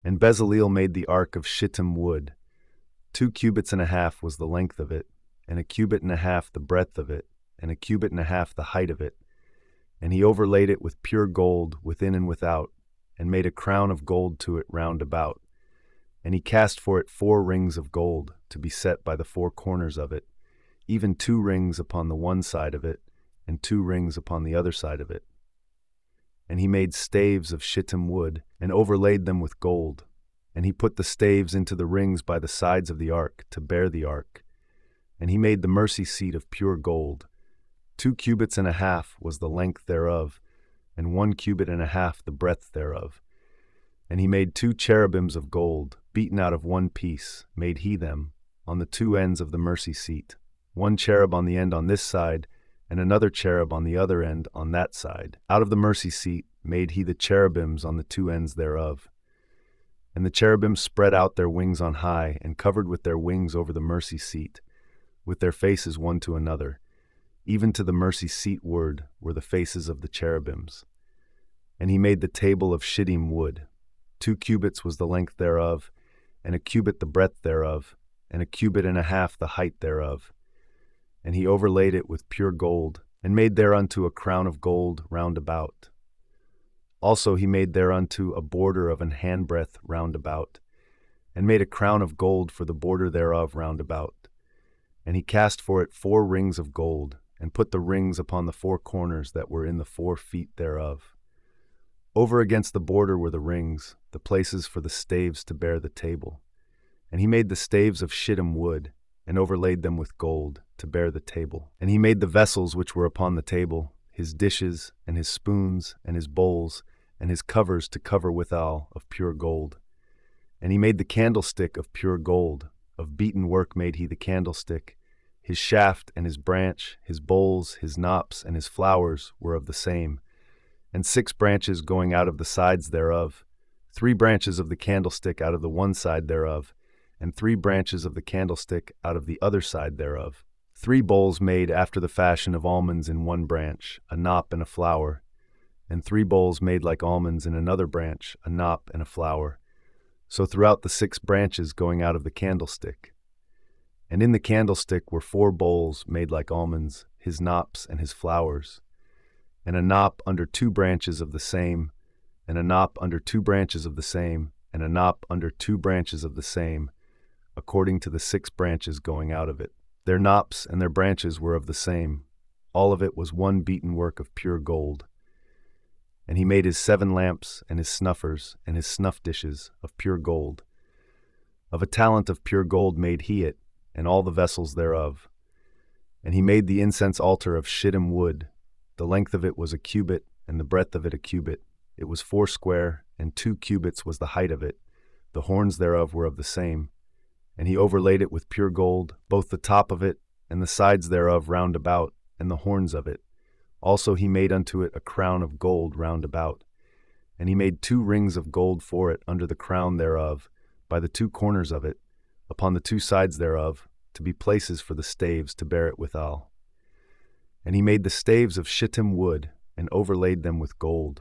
And Bezaleel made the ark of shittim wood. 2 cubits and a half was the length of it, and 1 cubit and a half the breadth of it, and 1 cubit and a half the height of it. And he overlaid it with pure gold within and without, and made a crown of gold to it round about. And he cast for it 4 rings of gold, to be set by the 4 corners of it, even 2 rings upon the one side of it, and 2 rings upon the other side of it. And he made staves of shittim wood, and overlaid them with gold. And he put the staves into the rings by the sides of the ark, to bear the ark. And he made the mercy seat of pure gold. 2 cubits and a half was the length thereof, and 1 cubit and a half the breadth thereof. And he made 2 cherubims of gold, beaten out of 1 piece, made he them, on the 2 ends of the mercy seat, 1 cherub on the end on this side, and another cherub on the other end on that side. Out of the mercy seat made he the cherubims on the 2 ends thereof. And the cherubims spread out their wings on high, and covered with their wings over the mercy seat, with their faces one to another. Even to the mercy seat ward were the faces of the cherubims. And he made the table of shittim wood. 2 cubits was the length thereof, and 1 cubit the breadth thereof, and 1 cubit and a half the height thereof. And he overlaid it with pure gold, and made thereunto a crown of gold round about. Also he made thereunto a border of an handbreadth round about, and made a crown of gold for the border thereof round about. And he cast for it 4 rings of gold, and put the rings upon the 4 corners that were in the 4 feet thereof. Over against the border were the rings, the places for the staves to bear the table. And he made the staves of shittim wood, and overlaid them with gold, to bear the table. And he made the vessels which were upon the table, his dishes, and his spoons, and his bowls, and his covers to cover withal, of pure gold. And he made the candlestick of pure gold, of beaten work made he the candlestick. His shaft and his branch, his bowls, his knops, and his flowers were of the same. And 6 branches going out of the sides thereof, 3 branches of the candlestick out of the one side thereof, and 3 branches of the candlestick out of the other side thereof. 3 bowls made after the fashion of almonds in 1 branch, a knop and a flower, and 3 bowls made like almonds in another branch, a knop and a flower. So throughout the 6 branches going out of the candlestick. And in the candlestick were 4 bowls made like almonds, his knops and his flowers, and a knop under 2 branches of the same, and a knop under 2 branches of the same, and a knop under 2 branches of the same, according to the 6 branches going out of it. Their knops and their branches were of the same. All of it was 1 beaten work of pure gold. And he made his 7 lamps, and his snuffers, and his snuff dishes of pure gold. Of a talent of pure gold made he it, and all the vessels thereof. And he made the incense altar of shittim wood. The length of it was 1 cubit, and the breadth of it 1 cubit. It was 4 square, and 2 cubits was the height of it. The horns thereof were of the same. And he overlaid it with pure gold, both the top of it, and the sides thereof round about, and the horns of it. Also he made unto it a crown of gold round about. And he made 2 rings of gold for it under the crown thereof, by the 2 corners of it, upon the 2 sides thereof, to be places for the staves to bear it withal. And he made the staves of shittim wood, and overlaid them with gold.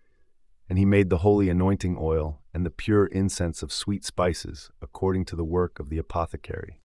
And he made the holy anointing oil, and the pure incense of sweet spices, according to the work of the apothecary.